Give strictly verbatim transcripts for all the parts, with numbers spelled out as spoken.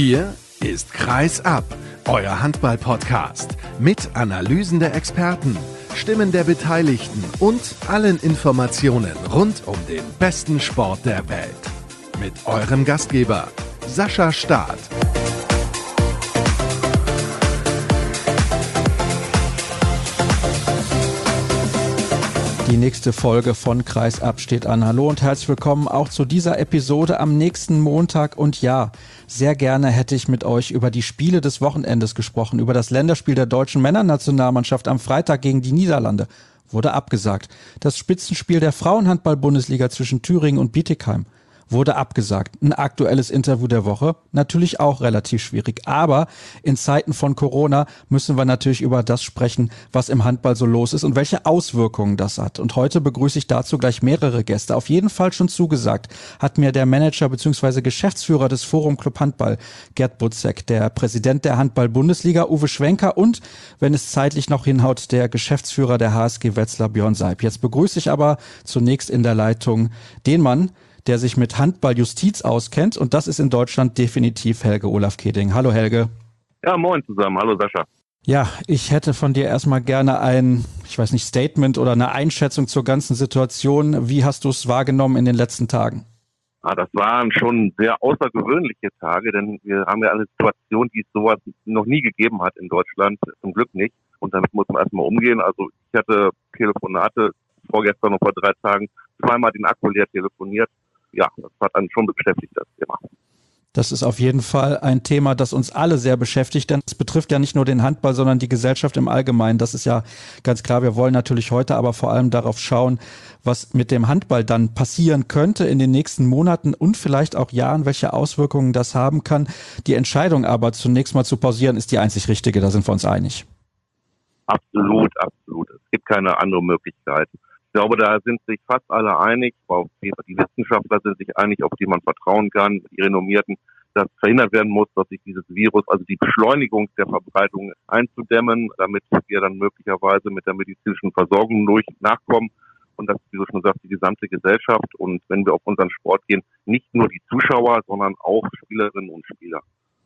Hier ist Kreis ab, euer Handball-Podcast mit Analysen der Experten, Stimmen der Beteiligten und allen Informationen rund um den besten Sport der Welt. Mit eurem Gastgeber Sascha Staat. Die nächste Folge von Kreis ab steht an. Hallo und herzlich willkommen auch zu dieser Episode am nächsten Montag. Und ja, sehr gerne hätte ich mit euch über die Spiele des Wochenendes gesprochen, über das Länderspiel der deutschen Männernationalmannschaft am Freitag gegen die Niederlande. Wurde abgesagt. Das Spitzenspiel der Frauenhandball-Bundesliga zwischen Thüringen und Bietigheim wurde abgesagt. Ein aktuelles Interview der Woche, natürlich auch relativ schwierig. Aber in Zeiten von Corona müssen wir natürlich über das sprechen, was im Handball so los ist und welche Auswirkungen das hat. Und heute begrüße ich dazu gleich mehrere Gäste. Auf jeden Fall schon zugesagt hat mir der Manager bzw. Geschäftsführer des Forum Club Handball, Gerd Butzek, der Präsident der Handball-Bundesliga, Uwe Schwenker und, wenn es zeitlich noch hinhaut, der Geschäftsführer der H S G Wetzlar, Björn Seib. Jetzt begrüße ich aber zunächst in der Leitung den Mann, der sich mit Handballjustiz auskennt, und das ist in Deutschland definitiv Helge Olaf Keding. Hallo Helge. Ja, moin zusammen. Hallo Sascha. Ja, ich hätte von dir erstmal gerne ein, ich weiß nicht, Statement oder eine Einschätzung zur ganzen Situation. Wie hast du es wahrgenommen in den letzten Tagen? Ah, das waren schon sehr außergewöhnliche Tage, denn wir haben ja eine Situation, die es sowas noch nie gegeben hat in Deutschland, zum Glück nicht. Und damit muss man erstmal umgehen. Also ich hatte Telefonate vorgestern und vor drei Tagen zweimal den Akku leer telefoniert. Ja, das hat einen schon beschäftigt, das Thema. Das ist auf jeden Fall ein Thema, das uns alle sehr beschäftigt, denn es betrifft ja nicht nur den Handball, sondern die Gesellschaft im Allgemeinen. Das ist ja ganz klar. Wir wollen natürlich heute aber vor allem darauf schauen, was mit dem Handball dann passieren könnte in den nächsten Monaten und vielleicht auch Jahren, welche Auswirkungen das haben kann. Die Entscheidung aber zunächst mal zu pausieren ist die einzig richtige, da sind wir uns einig. Absolut, absolut. Es gibt keine andere Möglichkeit. Ich glaube, da sind sich fast alle einig, auch die Wissenschaftler sind sich einig, auf die man vertrauen kann, die Renommierten, dass verhindert werden muss, dass sich dieses Virus, also die Beschleunigung der Verbreitung einzudämmen, damit wir dann möglicherweise mit der medizinischen Versorgung durch nachkommen. Und das ist, wie du schon sagst, die gesamte Gesellschaft. Und wenn wir auf unseren Sport gehen, nicht nur die Zuschauer, sondern auch Spielerinnen und Spieler.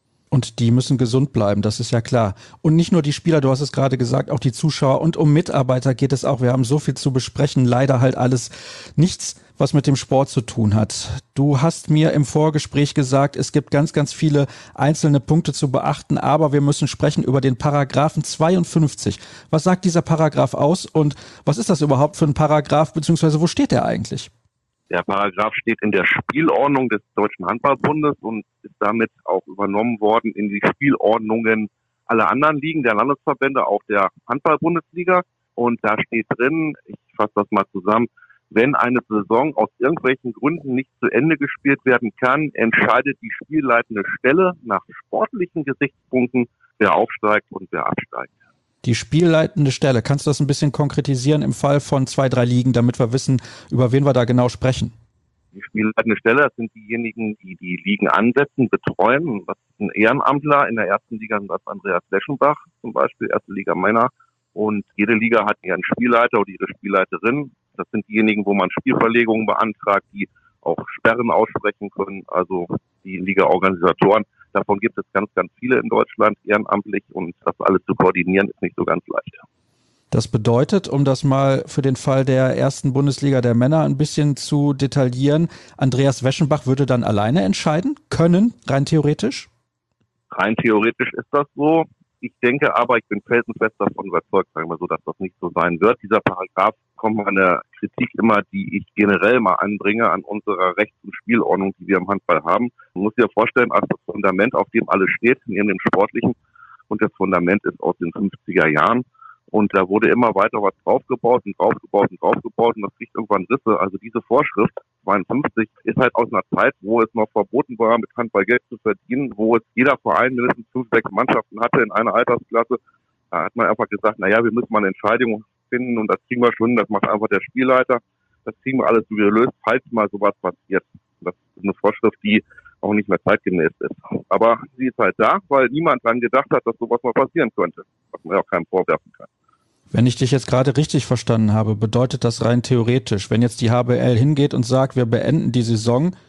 Und die müssen gesund bleiben, das ist ja klar. Und nicht nur die Spieler, du hast es gerade gesagt, auch die Zuschauer und um Mitarbeiter geht es auch. Wir haben so viel zu besprechen, leider halt alles nichts, was mit dem Sport zu tun hat. Du hast mir im Vorgespräch gesagt, es gibt ganz, ganz viele einzelne Punkte zu beachten, aber wir müssen sprechen über den Paragraphen zweiundfünfzig. Was sagt dieser Paragraph aus und was ist das überhaupt für ein Paragraph, beziehungsweise wo steht der eigentlich? Der Paragraph steht in der Spielordnung des Deutschen Handballbundes und ist damit auch übernommen worden in die Spielordnungen aller anderen Ligen, der Landesverbände, auch der Handball-Bundesliga. Und da steht drin, ich fasse das mal zusammen, wenn eine Saison aus irgendwelchen Gründen nicht zu Ende gespielt werden kann, entscheidet die spielleitende Stelle nach sportlichen Gesichtspunkten, wer aufsteigt und wer absteigt. Die spielleitende Stelle, kannst du das ein bisschen konkretisieren im Fall von zwei, drei Ligen, damit wir wissen, über wen wir da genau sprechen? Die spielleitende Stelle, das sind diejenigen, die die Ligen ansetzen, betreuen. Das ist ein Ehrenamtler. In der ersten Liga ist das Andreas Leschenbach zum Beispiel, erste Liga Männer. Und jede Liga hat ihren Spielleiter oder ihre Spielleiterin. Das sind diejenigen, wo man Spielverlegungen beantragt, die auch Sperren aussprechen können, also die Liga-Organisatoren. Davon gibt es ganz, ganz viele in Deutschland ehrenamtlich und das alles zu koordinieren ist nicht so ganz leicht. Das bedeutet, um das mal für den Fall der ersten Bundesliga der Männer ein bisschen zu detaillieren, Andreas Weschenbach würde dann alleine entscheiden können, rein theoretisch? Rein theoretisch ist das so. Ich denke aber, ich bin felsenfest davon überzeugt, sagen wir so, dass das nicht so sein wird. Dieser Paragraph kommt meine Kritik immer, die ich generell mal anbringe an unserer Rechts- und Spielordnung, die wir im Handball haben. Man muss sich ja vorstellen, als das Fundament, auf dem alles steht, neben dem Sportlichen, und das Fundament ist aus den fünfziger Jahren. Und da wurde immer weiter was draufgebaut und draufgebaut und draufgebaut und das kriegt irgendwann Risse. Also diese Vorschrift zweiundfünfzig ist halt aus einer Zeit, wo es noch verboten war, mit Handball Geld zu verdienen, wo es jeder Verein mindestens fünf, sechs Mannschaften hatte in einer Altersklasse. Da hat man einfach gesagt, naja, wir müssen mal eine Entscheidung finden und das kriegen wir schon, das macht einfach der Spielleiter. Das kriegen wir alles so gelöst, falls mal sowas passiert. Das ist eine Vorschrift, die auch nicht mehr zeitgemäß ist. Aber sie ist halt da, weil niemand dran gedacht hat, dass sowas mal passieren könnte, was man ja auch keinem vorwerfen kann. Wenn ich dich jetzt gerade richtig verstanden habe, bedeutet das rein theoretisch, wenn jetzt die H B L hingeht und sagt, wir beenden die Saison,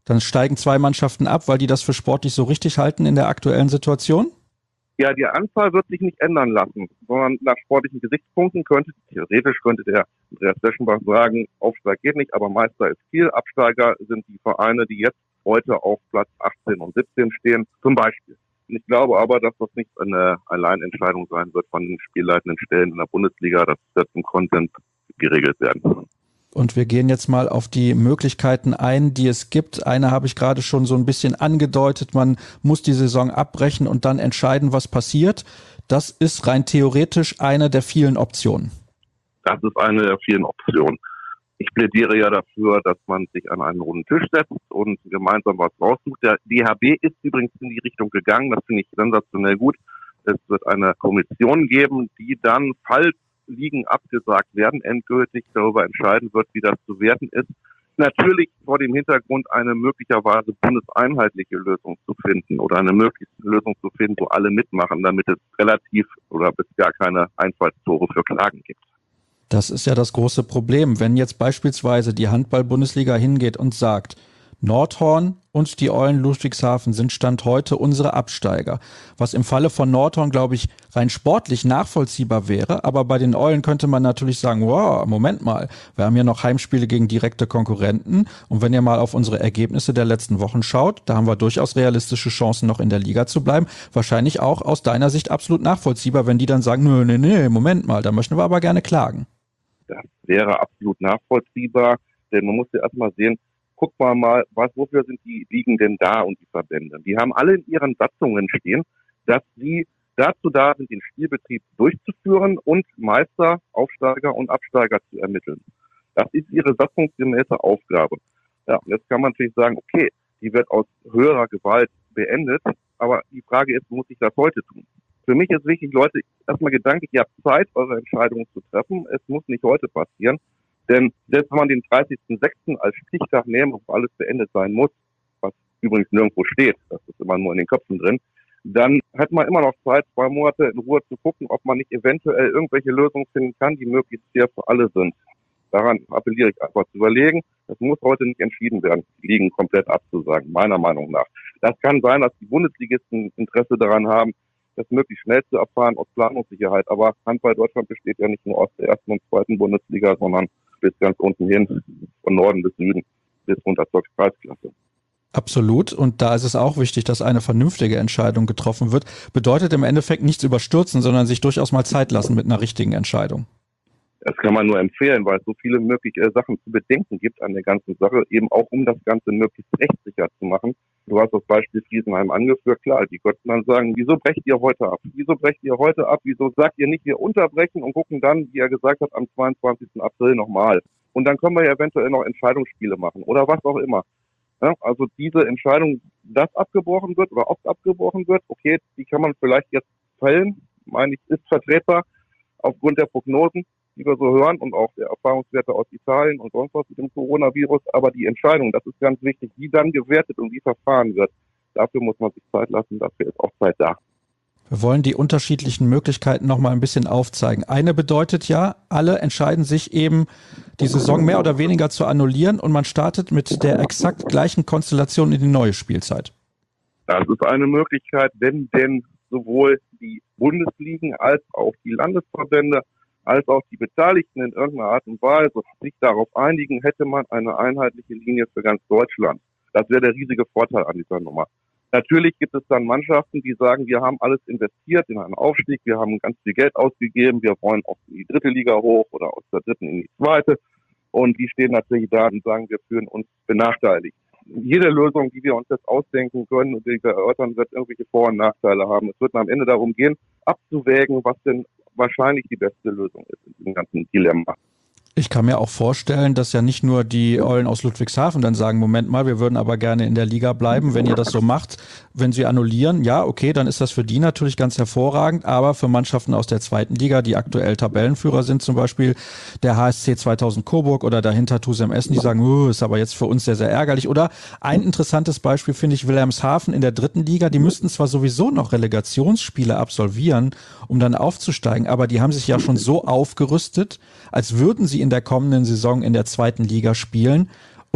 Dann steigen zwei Mannschaften ab, weil die das für sportlich so richtig halten in der aktuellen Situation? Ja, die Anzahl wird sich nicht ändern lassen, sondern nach sportlichen Gesichtspunkten könnte, theoretisch könnte der Andreas Weschenbach sagen, Aufstieg geht nicht, aber Meister ist Kiel, Absteiger sind die Vereine, die jetzt heute auf Platz achtzehn und siebzehn stehen, zum Beispiel. Und ich glaube aber, dass das nicht eine Alleinentscheidung sein wird von den spielleitenden Stellen in der Bundesliga, das wird im Content geregelt werden. Und wir gehen jetzt mal auf die Möglichkeiten ein, die es gibt. Eine habe ich gerade schon so ein bisschen angedeutet. Man muss die Saison abbrechen und dann entscheiden, was passiert. Das ist rein theoretisch eine der vielen Optionen. Das ist eine der vielen Optionen. Ich plädiere ja dafür, dass man sich an einen runden Tisch setzt und gemeinsam was raussucht. Der D H B ist übrigens in die Richtung gegangen. Das finde ich sensationell gut. Es wird eine Kommission geben, die dann, falls Ligen abgesagt werden, endgültig darüber entscheiden wird, wie das zu werten ist. Natürlich vor dem Hintergrund eine möglicherweise bundeseinheitliche Lösung zu finden oder eine mögliche Lösung zu finden, wo alle mitmachen, damit es relativ oder bis gar keine Einfallstore für Klagen gibt. Das ist ja das große Problem. Wenn jetzt beispielsweise die Handball-Bundesliga hingeht und sagt, Nordhorn und die Eulen Ludwigshafen sind Stand heute unsere Absteiger. Was im Falle von Nordhorn, glaube ich, rein sportlich nachvollziehbar wäre. Aber bei den Eulen könnte man natürlich sagen, wow, Moment mal, wir haben hier noch Heimspiele gegen direkte Konkurrenten. Und wenn ihr mal auf unsere Ergebnisse der letzten Wochen schaut, da haben wir durchaus realistische Chancen, noch in der Liga zu bleiben. Wahrscheinlich auch aus deiner Sicht absolut nachvollziehbar, wenn die dann sagen, nö, nö, nö, Moment mal, da möchten wir aber gerne klagen. Das wäre absolut nachvollziehbar, denn man muss ja erstmal sehen, guck mal mal, was, wofür sind die Ligen denn da und die Verbände? Die haben alle in ihren Satzungen stehen, dass sie dazu da sind, den Spielbetrieb durchzuführen und Meister, Aufsteiger und Absteiger zu ermitteln. Das ist ihre satzungsgemäße Aufgabe. Ja, jetzt kann man natürlich sagen, okay, die wird aus höherer Gewalt beendet, aber die Frage ist, muss ich das heute tun? Für mich ist wichtig, Leute, erstmal gedanklich, ihr habt Zeit, eure Entscheidungen zu treffen. Es muss nicht heute passieren. Denn selbst wenn man den dreißigsten sechsten als Stichtag nehmen, wo alles beendet sein muss, was übrigens nirgendwo steht, das ist immer nur in den Köpfen drin, dann hat man immer noch Zeit, zwei Monate in Ruhe zu gucken, ob man nicht eventuell irgendwelche Lösungen finden kann, die möglichst fair für alle sind. Daran appelliere ich einfach zu überlegen. Das muss heute nicht entschieden werden, die Ligen komplett abzusagen, meiner Meinung nach. Das kann sein, dass die Bundesligisten Interesse daran haben, das möglichst schnell zu erfahren aus Planungssicherheit. Aber Handball Deutschland besteht ja nicht nur aus der ersten und zweiten Bundesliga, sondern bis ganz unten hin, von Norden bis Süden, bis runter zur Kreisklasse. Absolut. Und da ist es auch wichtig, dass eine vernünftige Entscheidung getroffen wird. Bedeutet im Endeffekt nichts überstürzen, sondern sich durchaus mal Zeit lassen mit einer richtigen Entscheidung. Das kann man nur empfehlen, weil es so viele mögliche Sachen zu bedenken gibt an der ganzen Sache, eben auch um das Ganze möglichst rechtssicher zu machen. Du hast das Beispiel Friesenheim angeführt, klar, die könnten dann sagen, wieso brecht ihr heute ab? Wieso brecht ihr heute ab? Wieso sagt ihr nicht, wir unterbrechen und gucken dann, wie er gesagt hat, am zweiundzwanzigsten April nochmal. Und dann können wir ja eventuell noch Entscheidungsspiele machen oder was auch immer. Ja, also diese Entscheidung, dass abgebrochen wird oder oft abgebrochen wird, okay, die kann man vielleicht jetzt fällen, meine ich, ist vertretbar aufgrund der Prognosen, die wir so hören und auch der Erfahrungswerte aus Italien und sonst was mit dem Coronavirus. Aber die Entscheidung, das ist ganz wichtig, wie dann gewertet und wie verfahren wird. Dafür muss man sich Zeit lassen, dafür ist auch Zeit da. Wir wollen die unterschiedlichen Möglichkeiten noch mal ein bisschen aufzeigen. Eine bedeutet ja, alle entscheiden sich eben, die Saison mehr oder weniger zu annullieren und man startet mit der exakt gleichen Konstellation in die neue Spielzeit. Das ist eine Möglichkeit, wenn denn sowohl die Bundesligen als auch die Landesverbände als auch die Beteiligten in irgendeiner Art und Weise sich darauf einigen, hätte man eine einheitliche Linie für ganz Deutschland. Das wäre der riesige Vorteil an dieser Nummer. Natürlich gibt es dann Mannschaften, die sagen, wir haben alles investiert in einen Aufstieg, wir haben ganz viel Geld ausgegeben, wir wollen auch in die dritte Liga hoch oder aus der dritten in die zweite. Und die stehen natürlich da und sagen, wir fühlen uns benachteiligt. Jede Lösung, die wir uns jetzt ausdenken können und die wir erörtern, wird irgendwelche Vor- und Nachteile haben. Es wird am Ende darum gehen, abzuwägen, was denn wahrscheinlich die beste Lösung ist in diesem ganzen Dilemma. Ich kann mir auch vorstellen, dass ja nicht nur die Eulen aus Ludwigshafen dann sagen, Moment mal, wir würden aber gerne in der Liga bleiben, wenn ihr das so macht. Wenn sie annullieren, ja, okay, dann ist das für die natürlich ganz hervorragend, aber für Mannschaften aus der zweiten Liga, die aktuell Tabellenführer sind, zum Beispiel der H S C zweitausend Coburg oder dahinter Tusem Essen, die sagen, oh, ist aber jetzt für uns sehr, sehr ärgerlich. Oder ein interessantes Beispiel finde ich Wilhelmshaven in der dritten Liga, die müssten zwar sowieso noch Relegationsspiele absolvieren, um dann aufzusteigen, aber die haben sich ja schon so aufgerüstet, als würden sie in der kommenden Saison in der zweiten Liga spielen.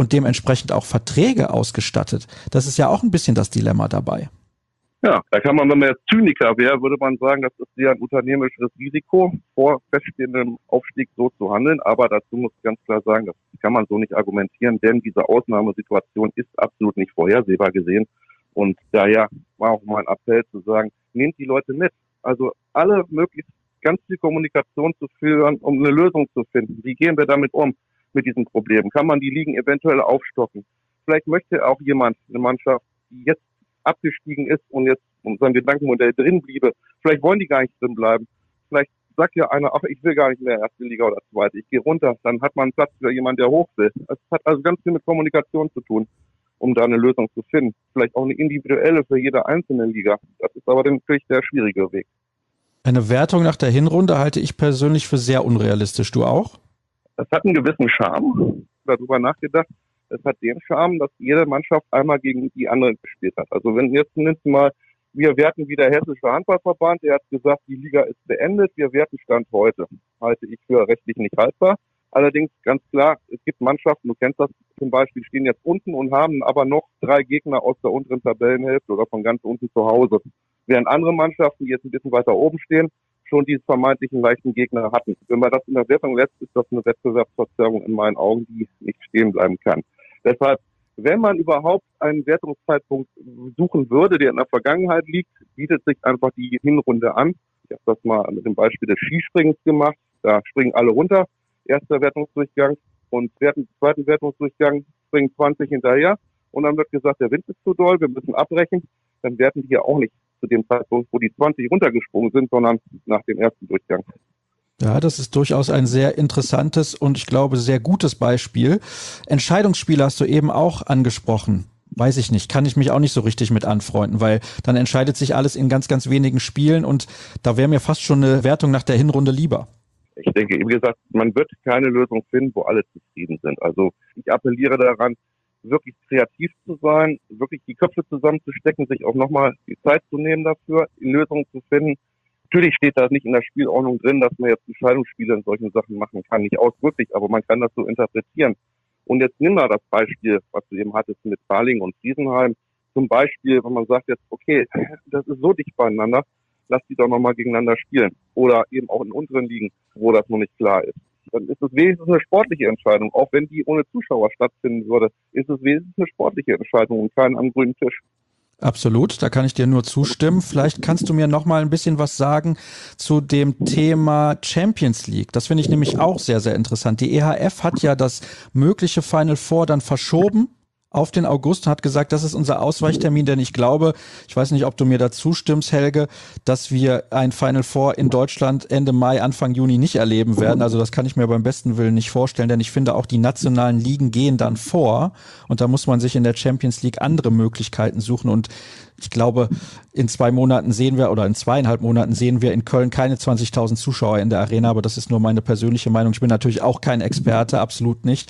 und dementsprechend auch Verträge ausgestattet. Das ist ja auch ein bisschen das Dilemma dabei. Ja, da kann man, wenn man jetzt Zyniker wäre, würde man sagen, das ist ja ein unternehmerisches Risiko, vor feststehendem Aufstieg so zu handeln. Aber dazu muss ich ganz klar sagen, das kann man so nicht argumentieren, denn diese Ausnahmesituation ist absolut nicht vorhersehbar gesehen. Und daher war auch mein Appell zu sagen, nehmt die Leute mit. Also alle möglichst ganz viel Kommunikation zu führen, um eine Lösung zu finden. Wie gehen wir damit um, mit diesen Problemen? Kann man die Ligen eventuell aufstocken? Vielleicht möchte auch jemand, eine Mannschaft, die jetzt abgestiegen ist und jetzt in seinem Gedankenmodell drin bliebe, vielleicht wollen die gar nicht drin bleiben. Vielleicht sagt ja einer, ach, ich will gar nicht mehr erste Liga oder zweite, ich gehe runter. Dann hat man Platz für jemanden, der hoch will. Es hat also ganz viel mit Kommunikation zu tun, um da eine Lösung zu finden. Vielleicht auch eine individuelle für jede einzelne Liga. Das ist aber natürlich der schwierige Weg. Eine Wertung nach der Hinrunde halte ich persönlich für sehr unrealistisch. Du auch? Es hat einen gewissen Charme. Darüber nachgedacht. Es hat den Charme, dass jede Mannschaft einmal gegen die andere gespielt hat. Also wenn jetzt zumindest mal, wir werten wie der Hessische Handballverband, der hat gesagt, die Liga ist beendet, wir werten Stand heute. Halte ich für rechtlich nicht haltbar. Allerdings ganz klar, es gibt Mannschaften, du kennst das zum Beispiel, stehen jetzt unten und haben aber noch drei Gegner aus der unteren Tabellenhälfte oder von ganz unten zu Hause. Während andere Mannschaften, die jetzt ein bisschen weiter oben stehen, schon diese vermeintlichen leichten Gegner hatten. Wenn man das in der Wertung lässt, ist das eine Wettbewerbsverzerrung in meinen Augen, die nicht stehen bleiben kann. Deshalb, wenn man überhaupt einen Wertungszeitpunkt suchen würde, der in der Vergangenheit liegt, bietet sich einfach die Hinrunde an. Ich habe das mal mit dem Beispiel des Skispringens gemacht. Da springen alle runter, erster Wertungsdurchgang, und zweiten Wertungsdurchgang springen zwanzig hinterher. Und dann wird gesagt, der Wind ist zu doll, wir müssen abbrechen. Dann werten die ja auch nicht zu dem Zeitpunkt, wo die zwanzig runtergesprungen sind, sondern nach dem ersten Durchgang. Ja, das ist durchaus ein sehr interessantes und ich glaube sehr gutes Beispiel. Entscheidungsspiele hast du eben auch angesprochen. Weiß ich nicht, kann ich mich auch nicht so richtig mit anfreunden, weil dann entscheidet sich alles in ganz, ganz wenigen Spielen und da wäre mir fast schon eine Wertung nach der Hinrunde lieber. Ich denke, wie gesagt, man wird keine Lösung finden, wo alle zufrieden sind. Also ich appelliere daran, wirklich kreativ zu sein, wirklich die Köpfe zusammenzustecken, sich auch nochmal die Zeit zu nehmen dafür, Lösungen zu finden. Natürlich steht da nicht in der Spielordnung drin, dass man jetzt Entscheidungsspiele in solchen Sachen machen kann. Nicht ausdrücklich, aber man kann das so interpretieren. Und jetzt nimm mal das Beispiel, was du eben hattest mit Balingen und Friesenheim. Zum Beispiel, wenn man sagt jetzt, okay, das ist so dicht beieinander, lass die doch nochmal gegeneinander spielen. Oder eben auch in unteren Ligen, wo das noch nicht klar ist. Dann ist es wenigstens eine sportliche Entscheidung. Auch wenn die ohne Zuschauer stattfinden würde, ist es wenigstens eine sportliche Entscheidung und kein am grünen Tisch. Absolut, da kann ich dir nur zustimmen. Vielleicht kannst du mir noch mal ein bisschen was sagen zu dem Thema Champions League. Das finde ich nämlich auch sehr, sehr interessant. Die E H F hat ja das mögliche Final Four dann verschoben auf den August und hat gesagt, das ist unser Ausweichtermin, denn ich glaube, ich weiß nicht, ob du mir da zustimmst, Helge, dass wir ein Final Four in Deutschland Ende Mai, Anfang Juni nicht erleben werden. Also das kann ich mir beim besten Willen nicht vorstellen, denn ich finde auch die nationalen Ligen gehen dann vor und da muss man sich in der Champions League andere Möglichkeiten suchen und ich glaube, in zwei Monaten sehen wir oder in zweieinhalb Monaten sehen wir in Köln keine zwanzigtausend Zuschauer in der Arena, aber das ist nur meine persönliche Meinung. Ich bin natürlich auch kein Experte, absolut nicht.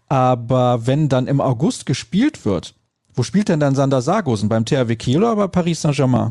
Aber wenn dann im August gespielt wird, wo spielt denn dann Sander Sargosen? Beim T H W Kiel oder bei Paris Saint-Germain?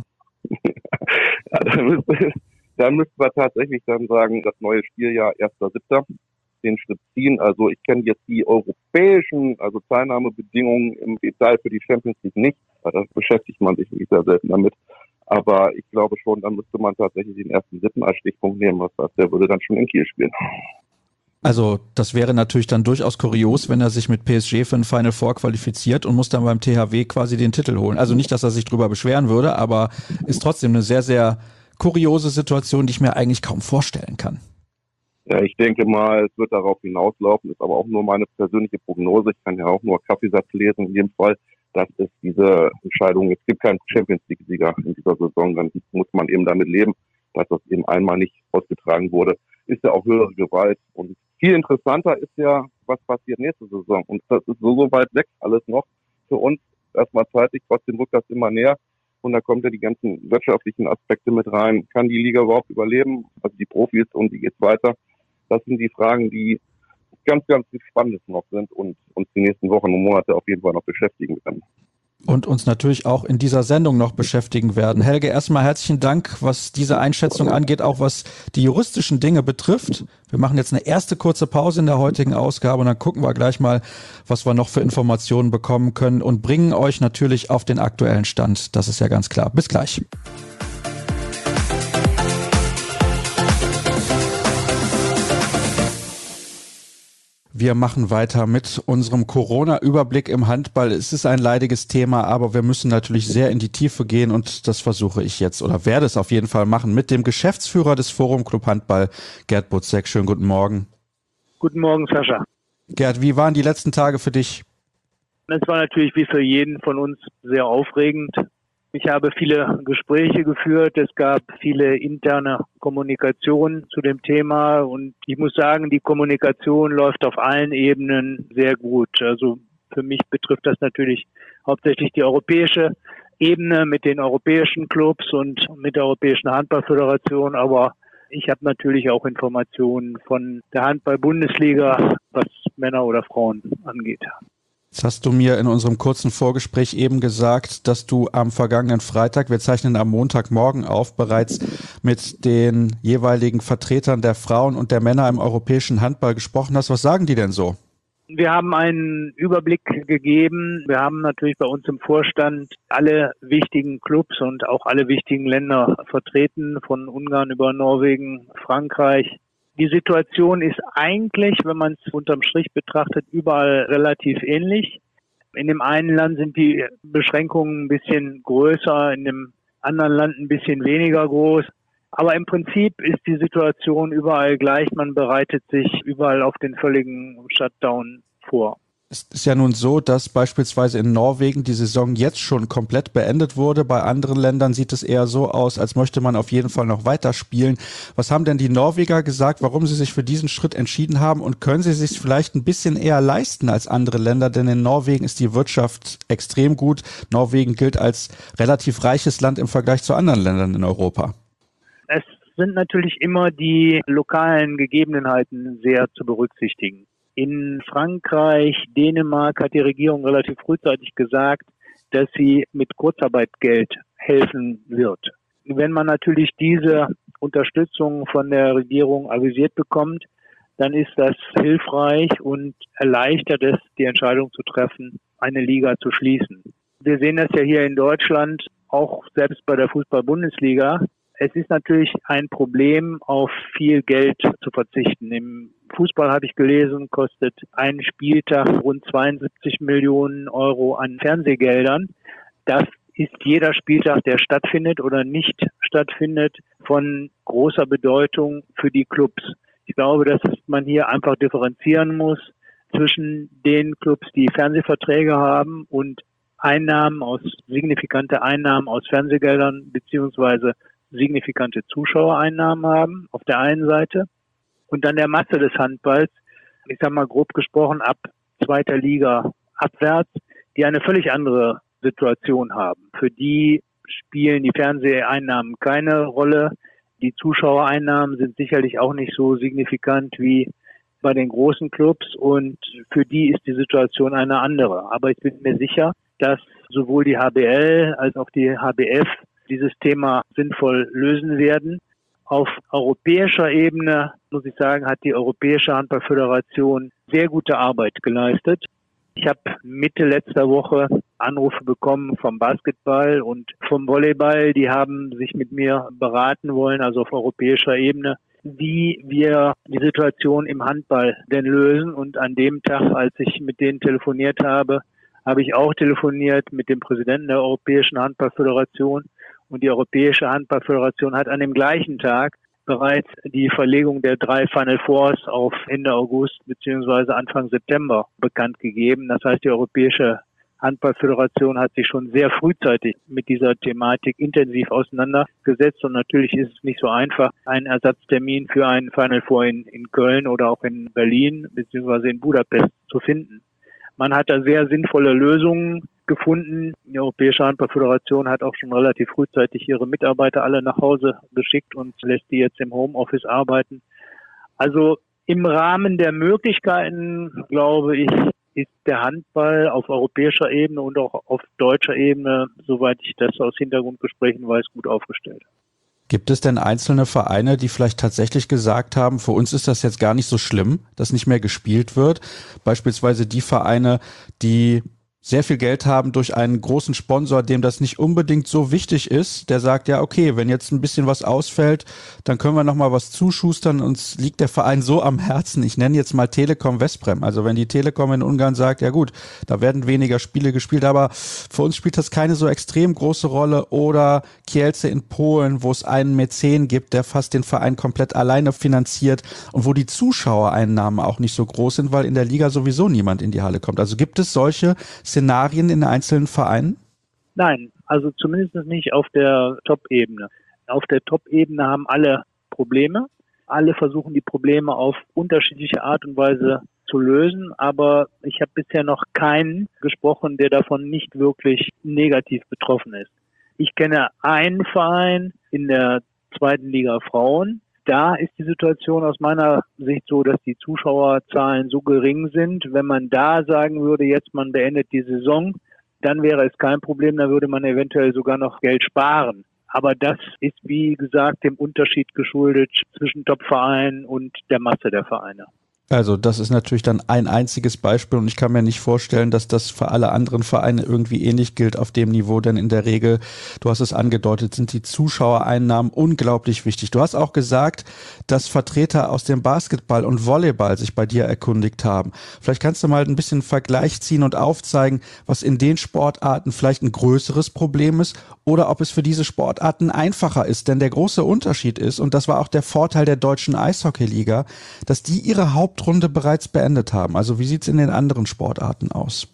Ja, dann müsste, dann müssten wir tatsächlich dann sagen, das neue Spieljahr erster siebter den Schritt ziehen. Also ich kenne jetzt die europäischen, also Teilnahmebedingungen im Detail für die Champions League nicht. Da beschäftigt man sich nicht sehr selten damit. Aber ich glaube schon, dann müsste man tatsächlich den ersten siebten als Stichpunkt nehmen. Was heißt, der würde dann schon in Kiel spielen. Also das wäre natürlich dann durchaus kurios, wenn er sich mit P S G für ein Final Four qualifiziert und muss dann beim T H W quasi den Titel holen. Also nicht, dass er sich drüber beschweren würde, aber ist trotzdem eine sehr, sehr kuriose Situation, die ich mir eigentlich kaum vorstellen kann. Ja, ich denke mal, es wird darauf hinauslaufen, ist aber auch nur meine persönliche Prognose. Ich kann ja auch nur Kaffeesatz lesen in jedem Fall. Das ist diese Entscheidung. Es gibt keinen Champions-League-Sieger in dieser Saison. Dann muss man eben damit leben, dass das eben einmal nicht ausgetragen wurde. Ist ja auch höhere Gewalt. Und viel interessanter ist ja, was passiert nächste Saison. Und das ist so, so weit weg alles noch. Für uns erstmal zeitlich, trotzdem rückt das immer näher. Und da kommt ja die ganzen wirtschaftlichen Aspekte mit rein. Kann die Liga überhaupt überleben? Also die Profis, und wie geht's weiter? Das sind die Fragen, die ganz, ganz spannend noch sind und uns die nächsten Wochen und Monate auf jeden Fall noch beschäftigen werden. Und uns natürlich auch in dieser Sendung noch beschäftigen werden. Helge, erstmal herzlichen Dank, was diese Einschätzung angeht, auch was die juristischen Dinge betrifft. Wir machen jetzt eine erste kurze Pause in der heutigen Ausgabe und dann gucken wir gleich mal, was wir noch für Informationen bekommen können und bringen euch natürlich auf den aktuellen Stand. Das ist ja ganz klar. Bis gleich. Wir machen weiter mit unserem Corona-Überblick im Handball. Es ist ein leidiges Thema, aber wir müssen natürlich sehr in die Tiefe gehen und das versuche ich jetzt oder werde es auf jeden Fall machen mit dem Geschäftsführer des Forum Club Handball, Gerd Butzek. Schönen guten Morgen. Guten Morgen, Sascha. Gerd, wie waren die letzten Tage für dich? Es war natürlich wie für jeden von uns sehr aufregend. Ich habe viele Gespräche geführt, es gab viele interne Kommunikation zu dem Thema und ich muss sagen, die Kommunikation läuft auf allen Ebenen sehr gut. Also für mich betrifft das natürlich hauptsächlich die europäische Ebene mit den europäischen Clubs und mit der Europäischen Handballföderation, aber ich habe natürlich auch Informationen von der Handball-Bundesliga, was Männer oder Frauen angeht. Jetzt hast du mir in unserem kurzen Vorgespräch eben gesagt, dass du am vergangenen Freitag, wir zeichnen am Montagmorgen auf, bereits mit den jeweiligen Vertretern der Frauen und der Männer im europäischen Handball gesprochen hast. Was sagen die denn so? Wir haben einen Überblick gegeben. Wir haben natürlich bei uns im Vorstand alle wichtigen Clubs und auch alle wichtigen Länder vertreten, von Ungarn über Norwegen, Frankreich. Die Situation ist eigentlich, wenn man es unterm Strich betrachtet, überall relativ ähnlich. In dem einen Land sind die Beschränkungen ein bisschen größer, in dem anderen Land ein bisschen weniger groß. Aber im Prinzip ist die Situation überall gleich. Man bereitet sich überall auf den völligen Shutdown vor. Es ist ja nun so, dass beispielsweise in Norwegen die Saison jetzt schon komplett beendet wurde. Bei anderen Ländern sieht es eher so aus, als möchte man auf jeden Fall noch weiterspielen. Was haben denn die Norweger gesagt, warum sie sich für diesen Schritt entschieden haben? Und können sie sich vielleicht ein bisschen eher leisten als andere Länder? Denn in Norwegen ist die Wirtschaft extrem gut. Norwegen gilt als relativ reiches Land im Vergleich zu anderen Ländern in Europa. Es sind natürlich immer die lokalen Gegebenheiten sehr zu berücksichtigen. In Frankreich, Dänemark hat die Regierung relativ frühzeitig gesagt, dass sie mit Kurzarbeitgeld helfen wird. Wenn man natürlich diese Unterstützung von der Regierung avisiert bekommt, dann ist das hilfreich und erleichtert es, die Entscheidung zu treffen, eine Liga zu schließen. Wir sehen das ja hier in Deutschland, auch selbst bei der Fußball-Bundesliga. Es ist natürlich ein Problem, auf viel Geld zu verzichten. Im Fußball habe ich gelesen, kostet ein Spieltag rund zweiundsiebzig Millionen Euro an Fernsehgeldern. Das ist jeder Spieltag, der stattfindet oder nicht stattfindet, von großer Bedeutung für die Clubs. Ich glaube, dass man hier einfach differenzieren muss zwischen den Clubs, die Fernsehverträge haben und Einnahmen aus, signifikante Einnahmen aus Fernsehgeldern beziehungsweise signifikante Zuschauereinnahmen haben, auf der einen Seite, und dann der Masse des Handballs, ich sag mal grob gesprochen, ab zweiter Liga abwärts, die eine völlig andere Situation haben. Für die spielen die Fernseheinnahmen keine Rolle. Die Zuschauereinnahmen sind sicherlich auch nicht so signifikant wie bei den großen Clubs und für die ist die Situation eine andere. Aber ich bin mir sicher, dass sowohl die H B L als auch die H B F dieses Thema sinnvoll lösen werden. Auf europäischer Ebene, muss ich sagen, hat die Europäische Handballföderation sehr gute Arbeit geleistet. Ich habe Mitte letzter Woche Anrufe bekommen vom Basketball und vom Volleyball. Die haben sich mit mir beraten wollen, also auf europäischer Ebene, wie wir die Situation im Handball denn lösen. Und an dem Tag, als ich mit denen telefoniert habe, habe ich auch telefoniert mit dem Präsidenten der Europäischen Handballföderation. Und die Europäische Handballföderation hat an dem gleichen Tag bereits die Verlegung der drei Final Fours auf Ende August bzw. Anfang September bekannt gegeben. Das heißt, die Europäische Handballföderation hat sich schon sehr frühzeitig mit dieser Thematik intensiv auseinandergesetzt. Und natürlich ist es nicht so einfach, einen Ersatztermin für einen Final Four in, in Köln oder auch in Berlin bzw. in Budapest zu finden. Man hat da sehr sinnvolle Lösungen gefunden. Die Europäische Handballföderation hat auch schon relativ frühzeitig ihre Mitarbeiter alle nach Hause geschickt und lässt die jetzt im Homeoffice arbeiten. Also im Rahmen der Möglichkeiten, glaube ich, ist der Handball auf europäischer Ebene und auch auf deutscher Ebene, soweit ich das aus Hintergrundgesprächen weiß, gut aufgestellt. Gibt es denn einzelne Vereine, die vielleicht tatsächlich gesagt haben, für uns ist das jetzt gar nicht so schlimm, dass nicht mehr gespielt wird? Beispielsweise die Vereine, die sehr viel Geld haben durch einen großen Sponsor, dem das nicht unbedingt so wichtig ist, der sagt, ja okay, wenn jetzt ein bisschen was ausfällt, dann können wir nochmal was zuschustern, uns liegt der Verein so am Herzen. Ich nenne jetzt mal Telekom Westbrem. Also wenn die Telekom in Ungarn sagt, ja gut, da werden weniger Spiele gespielt, aber für uns spielt das keine so extrem große Rolle. Oder Kielce in Polen, wo es einen Mäzen gibt, der fast den Verein komplett alleine finanziert und wo die Zuschauereinnahmen auch nicht so groß sind, weil in der Liga sowieso niemand in die Halle kommt. Also gibt es solche Szenarien in einzelnen Vereinen? Nein, also zumindest nicht auf der Top-Ebene. Auf der Top-Ebene haben alle Probleme. Alle versuchen die Probleme auf unterschiedliche Art und Weise zu lösen, aber ich habe bisher noch keinen gesprochen, der davon nicht wirklich negativ betroffen ist. Ich kenne einen Verein in der zweiten Liga Frauen. Da ist die Situation aus meiner Sicht so, dass die Zuschauerzahlen so gering sind. Wenn man da sagen würde, jetzt man beendet die Saison, dann wäre es kein Problem, dann würde man eventuell sogar noch Geld sparen. Aber das ist, wie gesagt, dem Unterschied geschuldet zwischen Top-Vereinen und der Masse der Vereine. Also das ist natürlich dann ein einziges Beispiel und ich kann mir nicht vorstellen, dass das für alle anderen Vereine irgendwie ähnlich gilt auf dem Niveau, denn in der Regel, du hast es angedeutet, sind die Zuschauereinnahmen unglaublich wichtig. Du hast auch gesagt, dass Vertreter aus dem Basketball und Volleyball sich bei dir erkundigt haben. Vielleicht kannst du mal ein bisschen Vergleich ziehen und aufzeigen, was in den Sportarten vielleicht ein größeres Problem ist oder ob es für diese Sportarten einfacher ist. Denn der große Unterschied ist, und das war auch der Vorteil der deutschen Eishockeyliga, dass die ihre Haupt Runde bereits beendet haben. Also wie sieht es in den anderen Sportarten aus?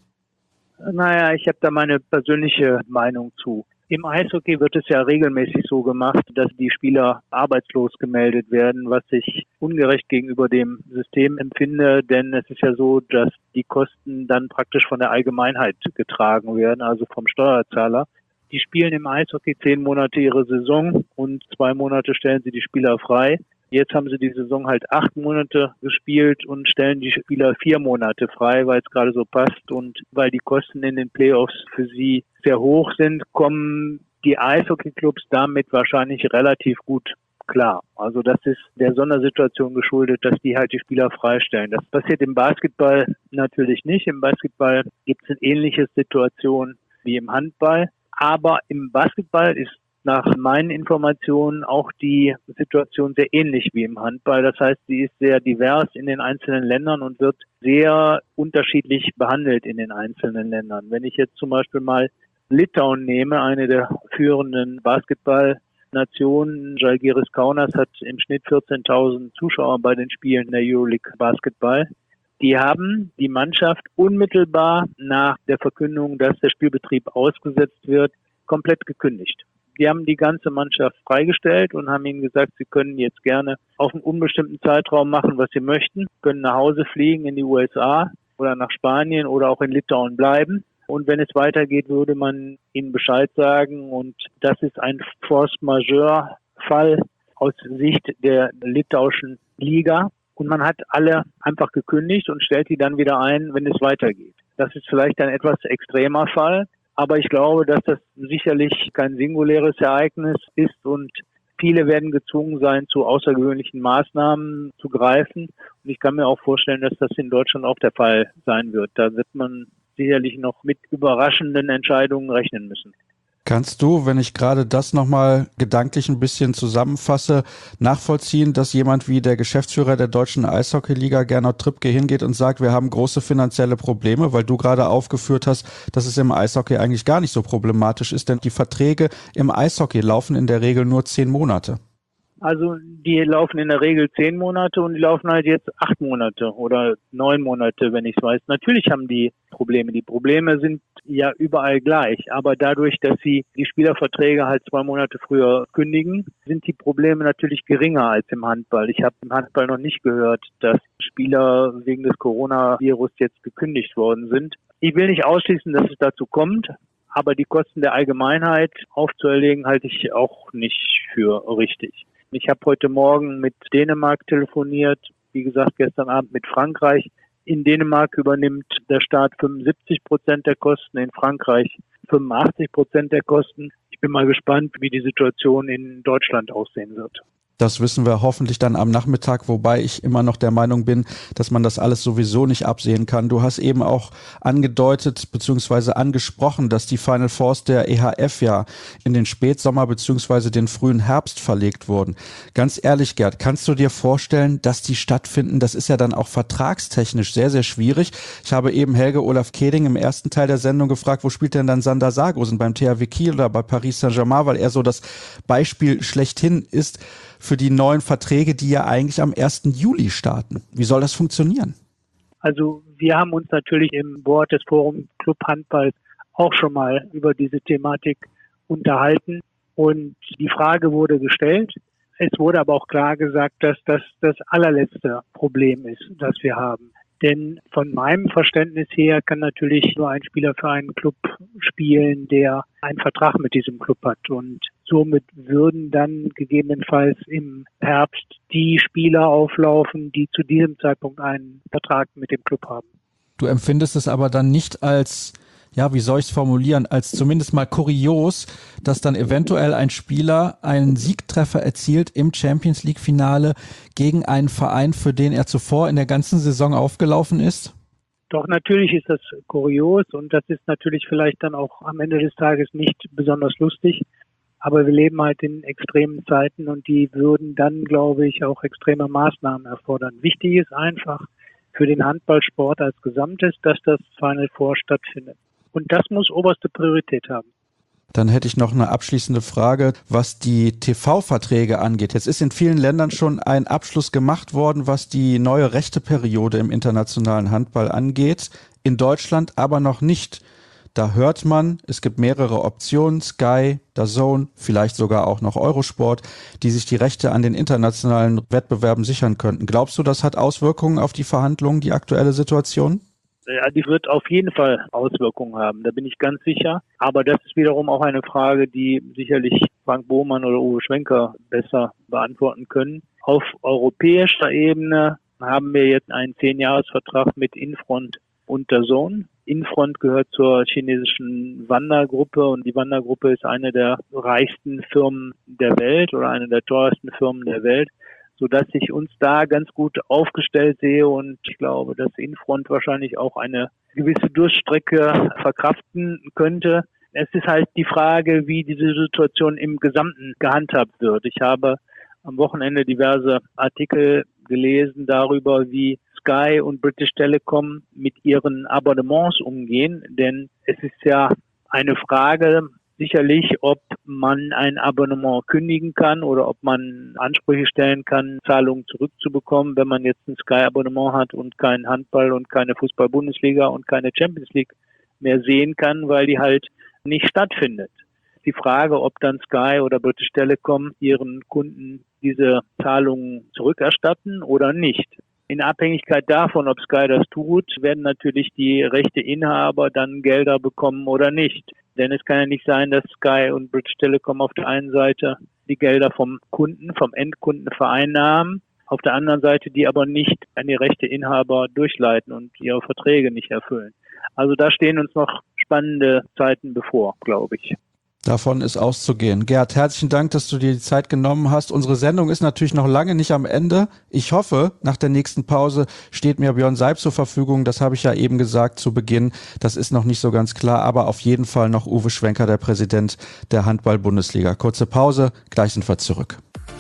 Naja, ich habe da meine persönliche Meinung zu. Im Eishockey wird es ja regelmäßig so gemacht, dass die Spieler arbeitslos gemeldet werden, was ich ungerecht gegenüber dem System empfinde, denn es ist ja so, dass die Kosten dann praktisch von der Allgemeinheit getragen werden, also vom Steuerzahler. Die spielen im Eishockey zehn Monate ihre Saison und zwei Monate stellen sie die Spieler frei. Jetzt haben sie die Saison halt acht Monate gespielt und stellen die Spieler vier Monate frei, weil es gerade so passt. Und weil die Kosten in den Playoffs für sie sehr hoch sind, kommen die Eishockeyclubs damit wahrscheinlich relativ gut klar. Also das ist der Sondersituation geschuldet, dass die halt die Spieler freistellen. Das passiert im Basketball natürlich nicht. Im Basketball gibt es eine ähnliche Situation wie im Handball. Aber im Basketball ist nach meinen Informationen auch die Situation sehr ähnlich wie im Handball. Das heißt, sie ist sehr divers in den einzelnen Ländern und wird sehr unterschiedlich behandelt in den einzelnen Ländern. Wenn ich jetzt zum Beispiel mal Litauen nehme, eine der führenden Basketballnationen, Žalgiris Kaunas hat im Schnitt vierzehntausend Zuschauer bei den Spielen der Euroleague Basketball. Die haben die Mannschaft unmittelbar nach der Verkündung, dass der Spielbetrieb ausgesetzt wird, komplett gekündigt. Die haben die ganze Mannschaft freigestellt und haben ihnen gesagt, sie können jetzt gerne auf einen unbestimmten Zeitraum machen, was sie möchten, können nach Hause fliegen in die U S A oder nach Spanien oder auch in Litauen bleiben. Und wenn es weitergeht, würde man ihnen Bescheid sagen. Und das ist ein Force Majeure-Fall aus Sicht der litauischen Liga. Und man hat alle einfach gekündigt und stellt die dann wieder ein, wenn es weitergeht. Das ist vielleicht ein etwas extremer Fall. Aber ich glaube, dass das sicherlich kein singuläres Ereignis ist und viele werden gezwungen sein, zu außergewöhnlichen Maßnahmen zu greifen. Und ich kann mir auch vorstellen, dass das in Deutschland auch der Fall sein wird. Da wird man sicherlich noch mit überraschenden Entscheidungen rechnen müssen. Kannst du, wenn ich gerade das nochmal gedanklich ein bisschen zusammenfasse, nachvollziehen, dass jemand wie der Geschäftsführer der Deutschen Eishockeyliga, Gernot Trippke, hingeht und sagt, wir haben große finanzielle Probleme, weil du gerade aufgeführt hast, dass es im Eishockey eigentlich gar nicht so problematisch ist, denn die Verträge im Eishockey laufen in der Regel nur zehn Monate. Also die laufen in der Regel zehn Monate und die laufen halt jetzt acht Monate oder neun Monate, wenn ich es weiß. Natürlich haben die Probleme. Die Probleme sind ja überall gleich. Aber dadurch, dass sie die Spielerverträge halt zwei Monate früher kündigen, sind die Probleme natürlich geringer als im Handball. Ich habe im Handball noch nicht gehört, dass Spieler wegen des Coronavirus jetzt gekündigt worden sind. Ich will nicht ausschließen, dass es dazu kommt. Aber die Kosten der Allgemeinheit aufzuerlegen, halte ich auch nicht für richtig. Ich habe heute Morgen mit Dänemark telefoniert, wie gesagt gestern Abend mit Frankreich. In Dänemark übernimmt der Staat fünfundsiebzig Prozent der Kosten, in Frankreich fünfundachtzig Prozent der Kosten. Ich bin mal gespannt, wie die Situation in Deutschland aussehen wird. Das wissen wir hoffentlich dann am Nachmittag, wobei ich immer noch der Meinung bin, dass man das alles sowieso nicht absehen kann. Du hast eben auch angedeutet bzw. angesprochen, dass die Final Fours der E H F ja in den Spätsommer bzw. den frühen Herbst verlegt wurden. Ganz ehrlich, Gerd, kannst du dir vorstellen, dass die stattfinden? Das ist ja dann auch vertragstechnisch sehr, sehr schwierig. Ich habe eben Helge Olaf Keding im ersten Teil der Sendung gefragt, wo spielt denn dann Sander Sargosen, beim T H W Kiel oder bei Paris Saint-Germain, weil er so das Beispiel schlechthin ist für die neuen Verträge, die ja eigentlich am ersten Juli starten. Wie soll das funktionieren? Also wir haben uns natürlich im Board des Forum Club Handball auch schon mal über diese Thematik unterhalten und die Frage wurde gestellt. Es wurde aber auch klar gesagt, dass das das allerletzte Problem ist, das wir haben. Denn von meinem Verständnis her kann natürlich nur ein Spieler für einen Club spielen, der einen Vertrag mit diesem Club hat. Und somit würden dann gegebenenfalls im Herbst die Spieler auflaufen, die zu diesem Zeitpunkt einen Vertrag mit dem Club haben. Du empfindest es aber dann nicht als, ja, wie soll ich es formulieren, als zumindest mal kurios, dass dann eventuell ein Spieler einen Siegtreffer erzielt im Champions-League-Finale gegen einen Verein, für den er zuvor in der ganzen Saison aufgelaufen ist? Doch natürlich ist das kurios und das ist natürlich vielleicht dann auch am Ende des Tages nicht besonders lustig. Aber wir leben halt in extremen Zeiten und die würden dann, glaube ich, auch extreme Maßnahmen erfordern. Wichtig ist einfach für den Handballsport als Gesamtes, dass das Final Four stattfindet. Und das muss oberste Priorität haben. Dann hätte ich noch eine abschließende Frage, was die T V-Verträge angeht. Jetzt ist in vielen Ländern schon ein Abschluss gemacht worden, was die neue Rechteperiode im internationalen Handball angeht. In Deutschland aber noch nicht. Da hört man, es gibt mehrere Optionen, Sky, D A Z N, vielleicht sogar auch noch Eurosport, die sich die Rechte an den internationalen Wettbewerben sichern könnten. Glaubst du, das hat Auswirkungen auf die Verhandlungen, die aktuelle Situation? Ja, die wird auf jeden Fall Auswirkungen haben, da bin ich ganz sicher. Aber das ist wiederum auch eine Frage, die sicherlich Frank Bohmann oder Uwe Schwenker besser beantworten können. Auf europäischer Ebene haben wir jetzt einen Zehn-Jahres-Vertrag mit Infront und D A Z N. Infront gehört zur chinesischen Wanda-Gruppe und die Wanda-Gruppe ist eine der reichsten Firmen der Welt oder eine der teuersten Firmen der Welt, sodass ich uns da ganz gut aufgestellt sehe und ich glaube, dass Infront wahrscheinlich auch eine gewisse Durststrecke verkraften könnte. Es ist halt die Frage, wie diese Situation im Gesamten gehandhabt wird. Ich habe am Wochenende diverse Artikel gelesen darüber, wie Sky und British Telecom mit ihren Abonnements umgehen, denn es ist ja eine Frage sicherlich, ob man ein Abonnement kündigen kann oder ob man Ansprüche stellen kann, Zahlungen zurückzubekommen, wenn man jetzt ein Sky-Abonnement hat und keinen Handball und keine Fußball-Bundesliga und keine Champions League mehr sehen kann, weil die halt nicht stattfindet. Die Frage, ob dann Sky oder British Telecom ihren Kunden diese Zahlungen zurückerstatten oder nicht. In Abhängigkeit davon, ob Sky das tut, werden natürlich die Rechteinhaber dann Gelder bekommen oder nicht. Denn es kann ja nicht sein, dass Sky und British Telecom auf der einen Seite die Gelder vom Kunden, vom Endkunden vereinnahmen, auf der anderen Seite die aber nicht an die Rechteinhaber durchleiten und ihre Verträge nicht erfüllen. Also da stehen uns noch spannende Zeiten bevor, glaube ich. Davon ist auszugehen. Gerd, herzlichen Dank, dass du dir die Zeit genommen hast. Unsere Sendung ist natürlich noch lange nicht am Ende. Ich hoffe, nach der nächsten Pause steht mir Björn Seib zur Verfügung. Das habe ich ja eben gesagt zu Beginn. Das ist noch nicht so ganz klar, aber auf jeden Fall noch Uwe Schwenker, der Präsident der Handball-Bundesliga. Kurze Pause, gleich sind wir zurück.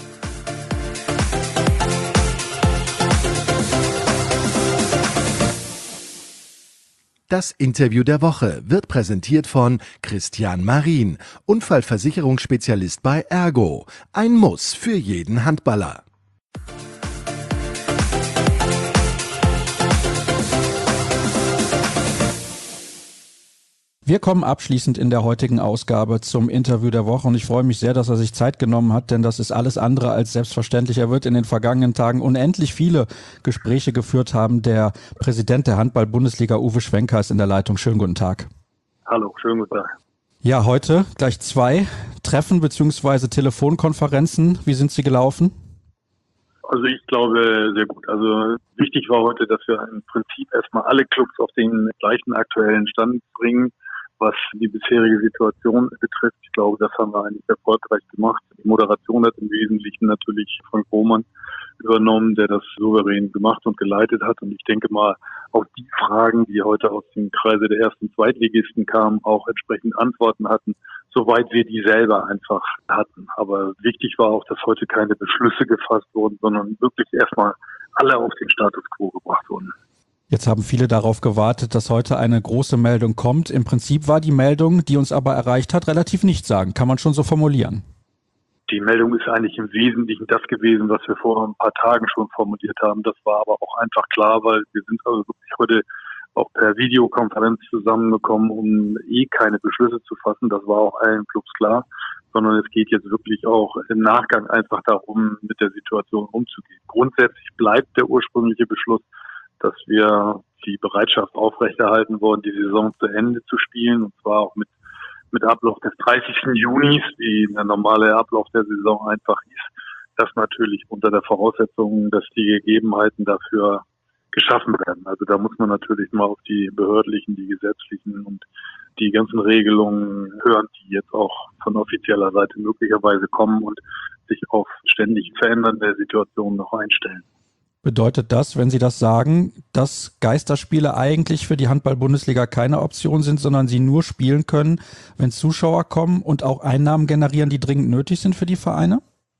Das Interview der Woche wird präsentiert von Christian Marin, Unfallversicherungsspezialist bei Ergo. Ein Muss für jeden Handballer. Wir kommen abschließend in der heutigen Ausgabe zum Interview der Woche und ich freue mich sehr, dass er sich Zeit genommen hat, denn das ist alles andere als selbstverständlich. Er wird in den vergangenen Tagen unendlich viele Gespräche geführt haben. Der Präsident der Handball-Bundesliga, Uwe Schwenker, ist in der Leitung. Schönen guten Tag. Hallo, schönen guten Tag. Ja, heute gleich zwei Treffen bzw. Telefonkonferenzen. Wie sind sie gelaufen? Also ich glaube sehr gut. Also wichtig war heute, dass wir im Prinzip erstmal alle Clubs auf den gleichen aktuellen Stand bringen, was die bisherige Situation betrifft. Ich glaube, das haben wir eigentlich erfolgreich gemacht. Die Moderation hat im Wesentlichen natürlich Frank Roman übernommen, der das souverän gemacht und geleitet hat. Und ich denke mal, auch die Fragen, die heute aus dem Kreise der ersten und Zweitligisten kamen, auch entsprechend Antworten hatten, soweit wir die selber einfach hatten. Aber wichtig war auch, dass heute keine Beschlüsse gefasst wurden, sondern wirklich erstmal alle auf den Status quo gebracht wurden. Jetzt haben viele darauf gewartet, dass heute eine große Meldung kommt. Im Prinzip war die Meldung, die uns aber erreicht hat, relativ nichtssagend. Kann man schon so formulieren. Die Meldung ist eigentlich im Wesentlichen das gewesen, was wir vor ein paar Tagen schon formuliert haben. Das war aber auch einfach klar, weil wir sind also wirklich heute auch per Videokonferenz zusammengekommen, um eh keine Beschlüsse zu fassen. Das war auch allen Clubs klar, sondern es geht jetzt wirklich auch im Nachgang einfach darum, mit der Situation umzugehen. Grundsätzlich bleibt der ursprüngliche Beschluss, dass wir die Bereitschaft aufrechterhalten wollen, die Saison zu Ende zu spielen, und zwar auch mit mit Ablauf des dreißigsten Junis, wie der normale Ablauf der Saison einfach ist. Das natürlich unter der Voraussetzung, dass die Gegebenheiten dafür geschaffen werden. Also da muss man natürlich mal auf die behördlichen, die gesetzlichen und die ganzen Regelungen hören, die jetzt auch von offizieller Seite möglicherweise kommen und sich auf ständig verändernde Situationen noch einstellen. Bedeutet das, wenn Sie das sagen, dass Geisterspiele eigentlich für die Handball-Bundesliga keine Option sind, sondern sie nur spielen können, wenn Zuschauer kommen und auch Einnahmen generieren, die dringend nötig sind für die Vereine?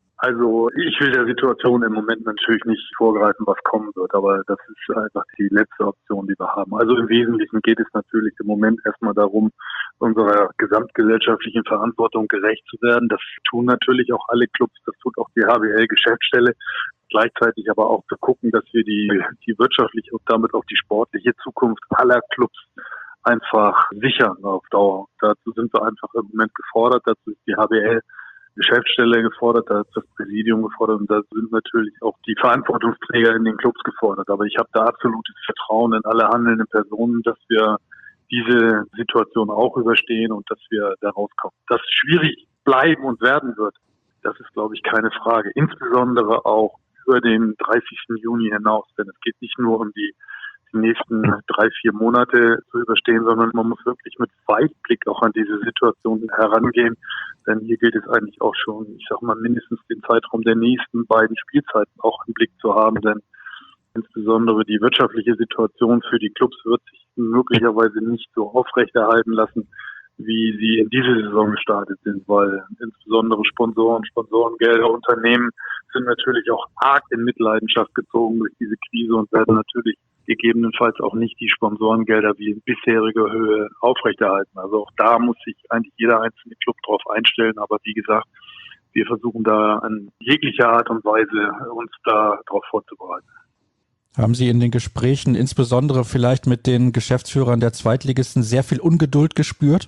Also ich will der Situation im Moment natürlich nicht vorgreifen, was kommen wird, aber das ist einfach die letzte Option, die wir haben. Also im Wesentlichen geht es natürlich im Moment erstmal darum, unserer gesamtgesellschaftlichen Verantwortung gerecht zu werden. Das tun natürlich auch alle Clubs, das tut auch die H B L-Geschäftsstelle. Gleichzeitig aber auch zu gucken, dass wir die, die wirtschaftliche und damit auch die sportliche Zukunft aller Clubs einfach sichern auf Dauer. Dazu sind wir einfach im Moment gefordert. Dazu ist die H B L-Geschäftsstelle gefordert, da ist das Präsidium gefordert und da sind natürlich auch die Verantwortungsträger in den Clubs gefordert. Aber ich habe da absolutes Vertrauen in alle handelnden Personen, dass wir diese Situation auch überstehen und dass wir da rauskommen. Dass es schwierig bleiben und werden wird, das ist, glaube ich, keine Frage. Insbesondere auch über den dreißigsten Juni hinaus, denn es geht nicht nur um die, die nächsten drei, vier Monate zu überstehen, sondern man muss wirklich mit Weitblick auch an diese Situation herangehen, denn hier gilt es eigentlich auch schon, ich sag mal, mindestens den Zeitraum der nächsten beiden Spielzeiten auch im Blick zu haben, denn insbesondere die wirtschaftliche Situation für die Clubs wird sich möglicherweise nicht so aufrechterhalten lassen, wie sie in diese Saison gestartet sind, weil insbesondere Sponsoren, Sponsorengelder, Unternehmen sind natürlich auch arg in Mitleidenschaft gezogen durch diese Krise und werden natürlich gegebenenfalls auch nicht die Sponsorengelder wie in bisheriger Höhe aufrechterhalten. Also auch da muss sich eigentlich jeder einzelne Club drauf einstellen. Aber wie gesagt, wir versuchen da in jeglicher Art und Weise uns da drauf vorzubereiten. Haben Sie in den Gesprächen, insbesondere vielleicht mit den Geschäftsführern der Zweitligisten, sehr viel Ungeduld gespürt?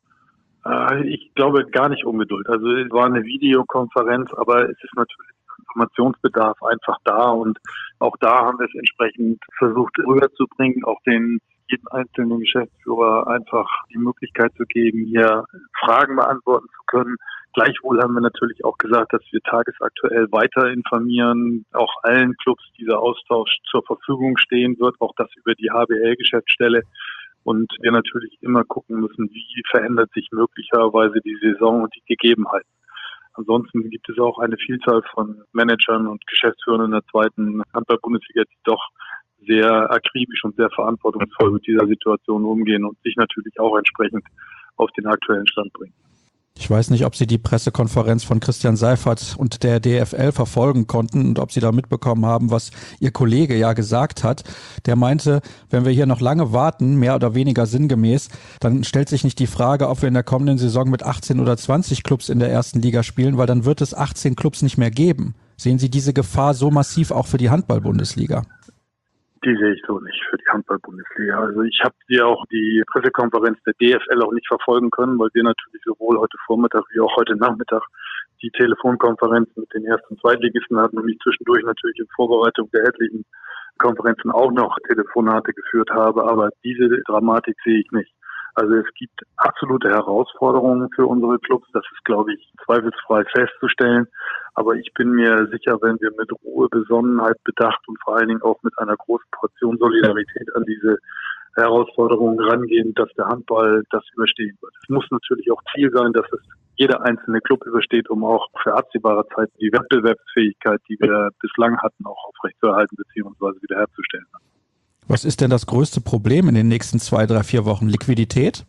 Ich glaube gar nicht Ungeduld. Also es war eine Videokonferenz, aber es ist natürlich Informationsbedarf einfach da und auch da haben wir es entsprechend versucht rüberzubringen, auch den jeden einzelnen Geschäftsführer einfach die Möglichkeit zu geben, hier Fragen beantworten zu können. Gleichwohl haben wir natürlich auch gesagt, dass wir tagesaktuell weiter informieren, auch allen Clubs dieser Austausch zur Verfügung stehen wird, auch das über die H B L-Geschäftsstelle. Und wir natürlich immer gucken müssen, wie verändert sich möglicherweise die Saison und die Gegebenheiten. Ansonsten gibt es auch eine Vielzahl von Managern und Geschäftsführern in der zweiten Handball-Bundesliga, die doch sehr akribisch und sehr verantwortungsvoll mit dieser Situation umgehen und sich natürlich auch entsprechend auf den aktuellen Stand bringen. Ich weiß nicht, ob Sie die Pressekonferenz von Christian Seifert und der D F L verfolgen konnten und ob Sie da mitbekommen haben, was Ihr Kollege ja gesagt hat. Der meinte, wenn wir hier noch lange warten, mehr oder weniger sinngemäß, dann stellt sich nicht die Frage, ob wir in der kommenden Saison mit achtzehn oder zwanzig Clubs in der ersten Liga spielen, weil dann wird es achtzehn Clubs nicht mehr geben. Sehen Sie diese Gefahr so massiv auch für die Handball-Bundesliga? Die sehe ich so nicht für die Handball-Bundesliga. Also ich habe hier auch die Pressekonferenz der D F L auch nicht verfolgen können, weil wir natürlich sowohl heute Vormittag wie auch heute Nachmittag die Telefonkonferenz mit den ersten Zweitligisten hatten und ich zwischendurch natürlich in Vorbereitung der etlichen Konferenzen auch noch Telefonate geführt habe. Aber diese Dramatik sehe ich nicht. Also es gibt absolute Herausforderungen für unsere Clubs. Das ist, glaube ich, zweifelsfrei festzustellen. Aber ich bin mir sicher, wenn wir mit Ruhe, Besonnenheit, Bedacht und vor allen Dingen auch mit einer großen Portion Solidarität an diese Herausforderungen rangehen, dass der Handball das überstehen wird. Es muss natürlich auch Ziel sein, dass es jeder einzelne Club übersteht, um auch für absehbare Zeit die Wettbewerbsfähigkeit, die wir bislang hatten, auch aufrechtzuerhalten bzw. wiederherzustellen. Was ist denn das größte Problem in den nächsten zwei, drei, vier Wochen? Liquidität?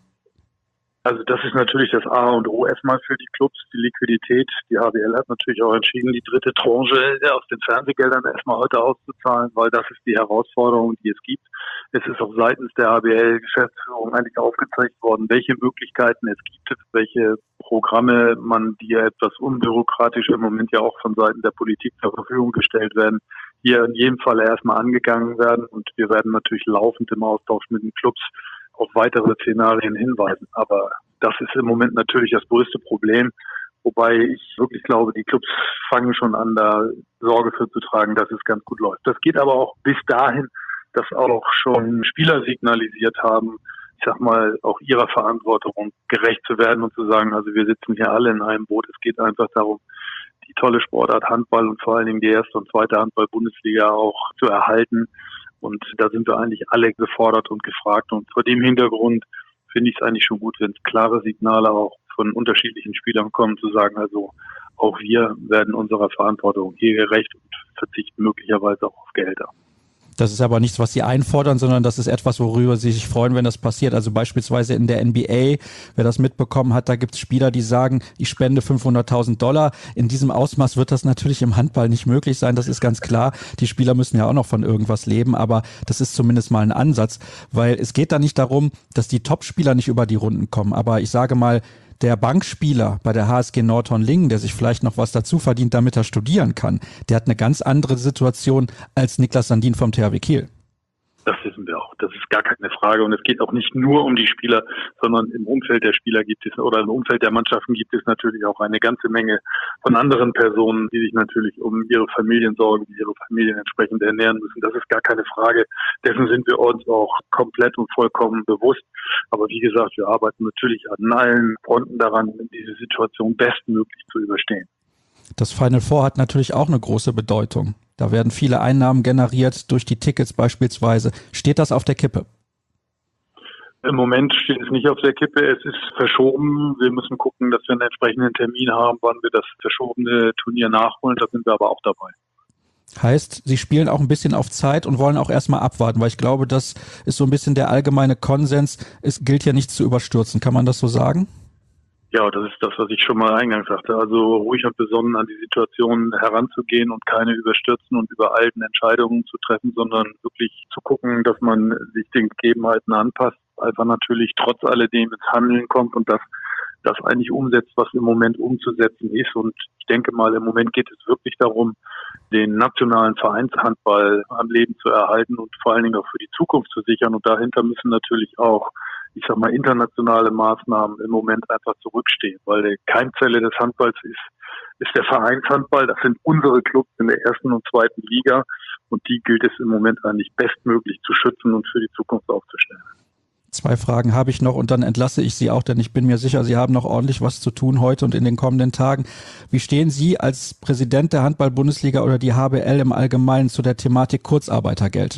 Also das ist natürlich das A und O erstmal für die Clubs, die Liquidität. Die H B L hat natürlich auch entschieden, die dritte Tranche aus den Fernsehgeldern erstmal heute auszuzahlen, weil das ist die Herausforderung, die es gibt. Es ist auch seitens der H B L-Geschäftsführung eigentlich aufgezeigt worden, welche Möglichkeiten es gibt, welche Programme man, die ja etwas unbürokratisch im Moment ja auch von Seiten der Politik zur Verfügung gestellt werden, hier in jedem Fall erstmal angegangen werden. Und wir werden natürlich laufend im Austausch mit den Clubs auf weitere Szenarien hinweisen. Aber das ist im Moment natürlich das größte Problem, wobei ich wirklich glaube, die Clubs fangen schon an, da Sorge für zu tragen, dass es ganz gut läuft. Das geht aber auch bis dahin, dass auch schon Spieler signalisiert haben, ich sag mal, auch ihrer Verantwortung gerecht zu werden und zu sagen, also wir sitzen hier alle in einem Boot. Es geht einfach darum, die tolle Sportart Handball und vor allen Dingen die erste und zweite Handball-Bundesliga auch zu erhalten. Und da sind wir eigentlich alle gefordert und gefragt. Und vor dem Hintergrund finde ich es eigentlich schon gut, wenn es klare Signale auch von unterschiedlichen Spielern kommen, zu sagen, also auch wir werden unserer Verantwortung hier gerecht und verzichten möglicherweise auch auf Gehälter. Das ist aber nichts, was Sie einfordern, sondern das ist etwas, worüber Sie sich freuen, wenn das passiert. Also beispielsweise in der N B A, wer das mitbekommen hat, da gibt es Spieler, die sagen, ich spende fünfhunderttausend Dollar. In diesem Ausmaß wird das natürlich im Handball nicht möglich sein, das ist ganz klar. Die Spieler müssen ja auch noch von irgendwas leben, aber das ist zumindest mal ein Ansatz, weil es geht da nicht darum, dass die Top-Spieler nicht über die Runden kommen. Aber ich sage mal, der Bankspieler bei der H S G Nordhorn-Lingen, der sich vielleicht noch was dazu verdient, damit er studieren kann, der hat eine ganz andere Situation als Niklas Sandin vom T H W Kiel. Das wissen wir auch. Das ist gar keine Frage. Und es geht auch nicht nur um die Spieler, sondern im Umfeld der Spieler gibt es oder im Umfeld der Mannschaften gibt es natürlich auch eine ganze Menge von anderen Personen, die sich natürlich um ihre Familien sorgen, die ihre Familien entsprechend ernähren müssen. Das ist gar keine Frage. Dessen sind wir uns auch komplett und vollkommen bewusst. Aber wie gesagt, wir arbeiten natürlich an allen Fronten daran, diese Situation bestmöglich zu überstehen. Das Final Four hat natürlich auch eine große Bedeutung. Da werden viele Einnahmen generiert durch die Tickets beispielsweise. Steht das auf der Kippe? Im Moment steht es nicht auf der Kippe. Es ist verschoben. Wir müssen gucken, dass wir einen entsprechenden Termin haben, wann wir das verschobene Turnier nachholen. Da sind wir aber auch dabei. Heißt, Sie spielen auch ein bisschen auf Zeit und wollen auch erstmal abwarten, weil ich glaube, das ist so ein bisschen der allgemeine Konsens. Es gilt ja nichts zu überstürzen. Kann man das so sagen? Ja, das ist das, was ich schon mal eingangs sagte. Also ruhig und besonnen an die Situation heranzugehen und keine überstürzen und übereilten Entscheidungen zu treffen, sondern wirklich zu gucken, dass man sich den Gegebenheiten anpasst, einfach natürlich trotz alledem ins Handeln kommt und das, das eigentlich umsetzt, was im Moment umzusetzen ist. Und ich denke mal, im Moment geht es wirklich darum, den nationalen Vereinshandball am Leben zu erhalten und vor allen Dingen auch für die Zukunft zu sichern. Und dahinter müssen natürlich auch, ich sag mal, internationale Maßnahmen im Moment einfach zurückstehen, weil die Keimzelle des Handballs ist, ist der Vereinshandball. Das sind unsere Clubs in der ersten und zweiten Liga und die gilt es im Moment eigentlich bestmöglich zu schützen und für die Zukunft aufzustellen. Zwei Fragen habe ich noch und dann entlasse ich Sie auch, denn ich bin mir sicher, Sie haben noch ordentlich was zu tun heute und in den kommenden Tagen. Wie stehen Sie als Präsident der Handball-Bundesliga oder die H B L im Allgemeinen zu der Thematik Kurzarbeitergeld?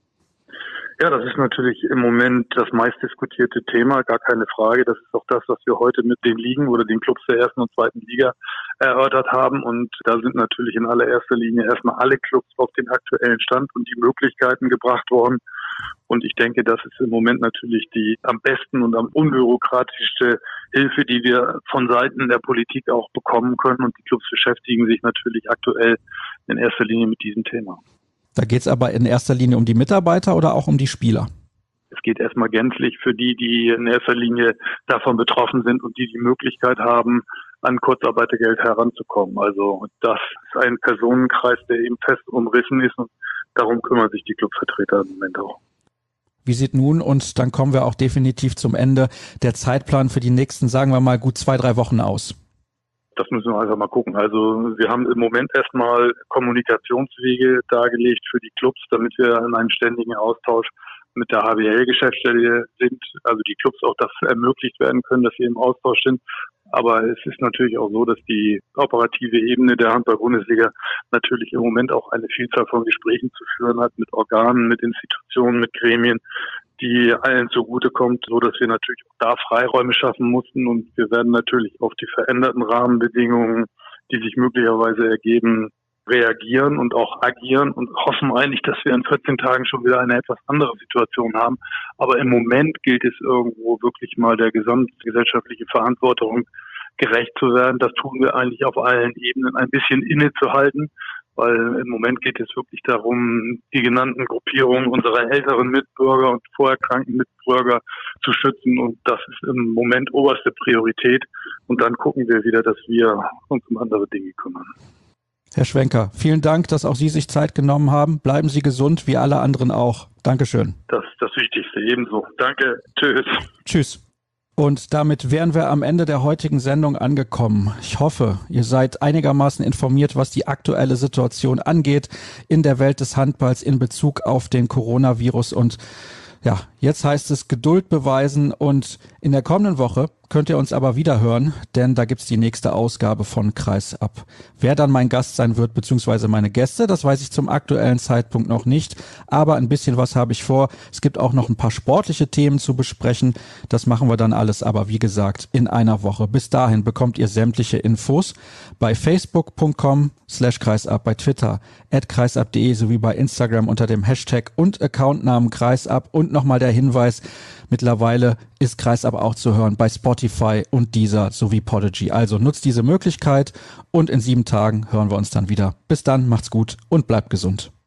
Ja, das ist natürlich im Moment das meistdiskutierte Thema, gar keine Frage. Das ist auch das, was wir heute mit den Ligen oder den Clubs der ersten und zweiten Liga erörtert haben. Und da sind natürlich in allererster Linie erstmal alle Clubs auf den aktuellen Stand und die Möglichkeiten gebracht worden. Und ich denke, das ist im Moment natürlich die am besten und am unbürokratischste Hilfe, die wir von Seiten der Politik auch bekommen können. Und die Clubs beschäftigen sich natürlich aktuell in erster Linie mit diesem Thema. Da geht es aber in erster Linie um die Mitarbeiter oder auch um die Spieler? Es geht erstmal gänzlich für die, die in erster Linie davon betroffen sind und die die Möglichkeit haben, an Kurzarbeitergeld heranzukommen. Also das ist ein Personenkreis, der eben fest umrissen ist und darum kümmern sich die Clubvertreter im Moment auch. Wie sieht nun, und dann kommen wir auch definitiv zum Ende, der Zeitplan für die nächsten, sagen wir mal, gut zwei, drei Wochen aus? Das müssen wir einfach mal gucken. Also wir haben im Moment erstmal Kommunikationswege dargelegt für die Clubs, damit wir in einem ständigen Austausch mit der H B L-Geschäftsstelle sind, also die Clubs auch das ermöglicht werden können, dass sie im Austausch sind. Aber es ist natürlich auch so, dass die operative Ebene der Handball-Bundesliga natürlich im Moment auch eine Vielzahl von Gesprächen zu führen hat mit Organen, mit Institutionen, mit Gremien, die allen zugutekommt, so dass wir natürlich auch da Freiräume schaffen mussten. Und wir werden natürlich auf die veränderten Rahmenbedingungen, die sich möglicherweise ergeben, reagieren und auch agieren und hoffen eigentlich, dass wir in vierzehn Tagen schon wieder eine etwas andere Situation haben. Aber im Moment gilt es irgendwo wirklich mal der gesamtgesellschaftlichen Verantwortung gerecht zu werden. Das tun wir eigentlich auf allen Ebenen, ein bisschen innezuhalten, weil im Moment geht es wirklich darum, die genannten Gruppierungen unserer älteren Mitbürger und vorerkrankten Mitbürger zu schützen. Und das ist im Moment oberste Priorität. Und dann gucken wir wieder, dass wir uns um andere Dinge kümmern. Herr Schwenker, vielen Dank, dass auch Sie sich Zeit genommen haben. Bleiben Sie gesund, wie alle anderen auch. Dankeschön. Das ist das Wichtigste, ebenso. Danke, tschüss. Tschüss. Und damit wären wir am Ende der heutigen Sendung angekommen. Ich hoffe, ihr seid einigermaßen informiert, was die aktuelle Situation angeht in der Welt des Handballs in Bezug auf den Coronavirus. Und ja, jetzt heißt es Geduld beweisen, und in der kommenden Woche könnt ihr uns aber wieder hören, denn da gibt's die nächste Ausgabe von Kreisab. Wer dann mein Gast sein wird, beziehungsweise meine Gäste, das weiß ich zum aktuellen Zeitpunkt noch nicht, aber ein bisschen was habe ich vor. Es gibt auch noch ein paar sportliche Themen zu besprechen. Das machen wir dann alles aber, wie gesagt, in einer Woche. Bis dahin bekommt ihr sämtliche Infos bei facebook punkt com slash kreisab, bei Twitter at kreisab punkt de sowie bei Instagram unter dem Hashtag und Accountnamen Kreisab. Und nochmal der Hinweis, mittlerweile ist Kreisab auch zu hören bei Spotify und Deezer sowie Podigy. Also nutzt diese Möglichkeit, und in sieben Tagen hören wir uns dann wieder. Bis dann, macht's gut und bleibt gesund.